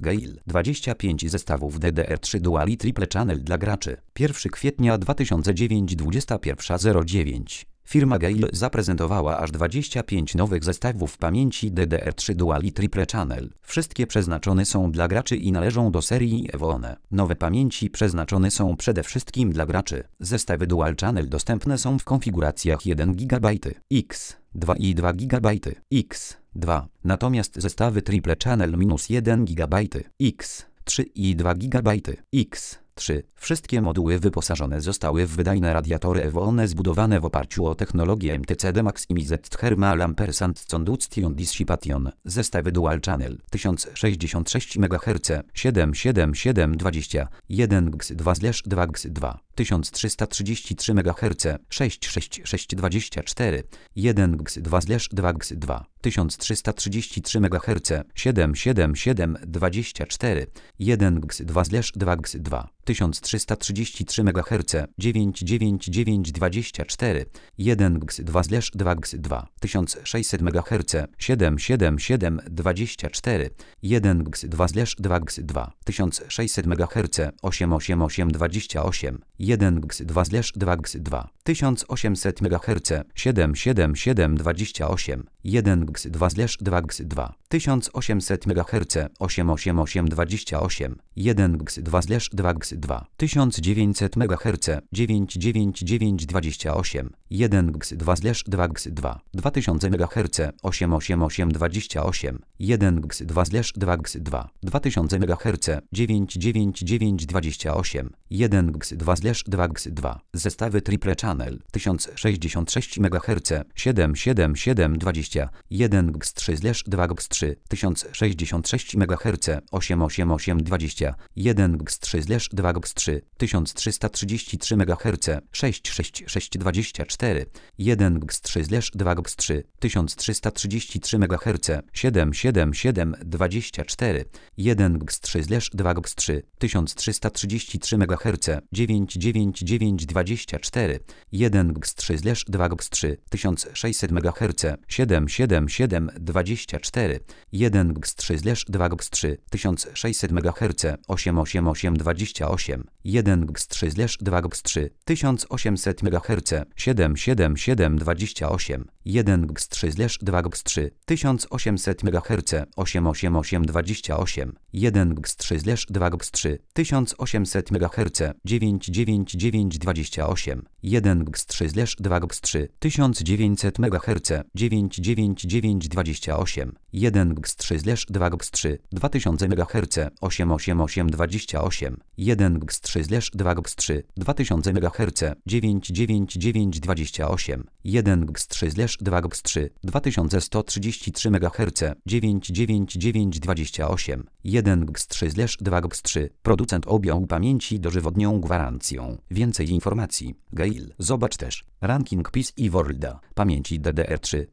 Gail. 25 zestawów DDR3 Dual i Triple Channel dla graczy. 1 kwietnia 2009 21:09. Firma Gail zaprezentowała aż 25 nowych zestawów pamięci DDR3 Dual i Triple Channel. Wszystkie przeznaczone są dla graczy i należą do serii EVO-one. Nowe pamięci przeznaczone są przede wszystkim dla graczy. Zestawy Dual Channel dostępne są w konfiguracjach 1 GB X, 2 i 2 GB X, 2. Natomiast zestawy Triple Channel -1 GB X, 3 i 2 GB X, 3. Wszystkie moduły wyposażone zostały w wydajne radiatory EVO-one zbudowane w oparciu o technologię MTCD Maximized Thermal Ampersand Conduction Dissipation. Zestawy Dual Channel 1066 MHz 77720 1 GS2/2 GS2 1333 MHz 66624 1 GS2/2 GS2 1333 MHz 77724 1 GS2/2 GS2 1333 MHz 99924 1 GS2/2 GS2 1600 MHz 77724 1 GS2/2 GS2 1600 MHz 88828 1 GS2/2 GS2 1800 MHz 77728 1 GS2/2 GS2 1800 MHz 88828 1 GS2/2 GS2 1900 MHz 99928 1 GS2/2 GS2 2000 MHz 88828 1 GS2/2 GS2 2000 MHz 99928 1 GS2/2 GS2 Zestawy Triple Channel 1066 MHz 77720 1 GS3/2 GS3 1066 MHz 88820 1 GS3/2 GS3 1333 MHz 66624 1 GS3/2 GS3 1333 MHz 77724 1 GS3/2 GS3 1333 MHz 99924 1 GS3/2 GS3 1600 MHz 77724 1 GS3/2 GS3 1600 MHz 88828 1 GS3/2 GS3 1800 MHz 77728 1 GS3/2 GS3 1800 MHz 88828 1 GS3/2 GS3 1800 MHz 99928 1 GS3/2 GS3 1900 MHz 99928 1 GS3/2 GS3 2000 MHz 88828 1 GS3/2 GS3 2000 MHz 99928 1 GS3/2 GS3 2133 MHz 99928 1 GS3/2 GS3 Producent objął pamięci dożywotnią gwarancją. Więcej informacji Gail. Zobacz też ranking PC Worlda pamięci DDR3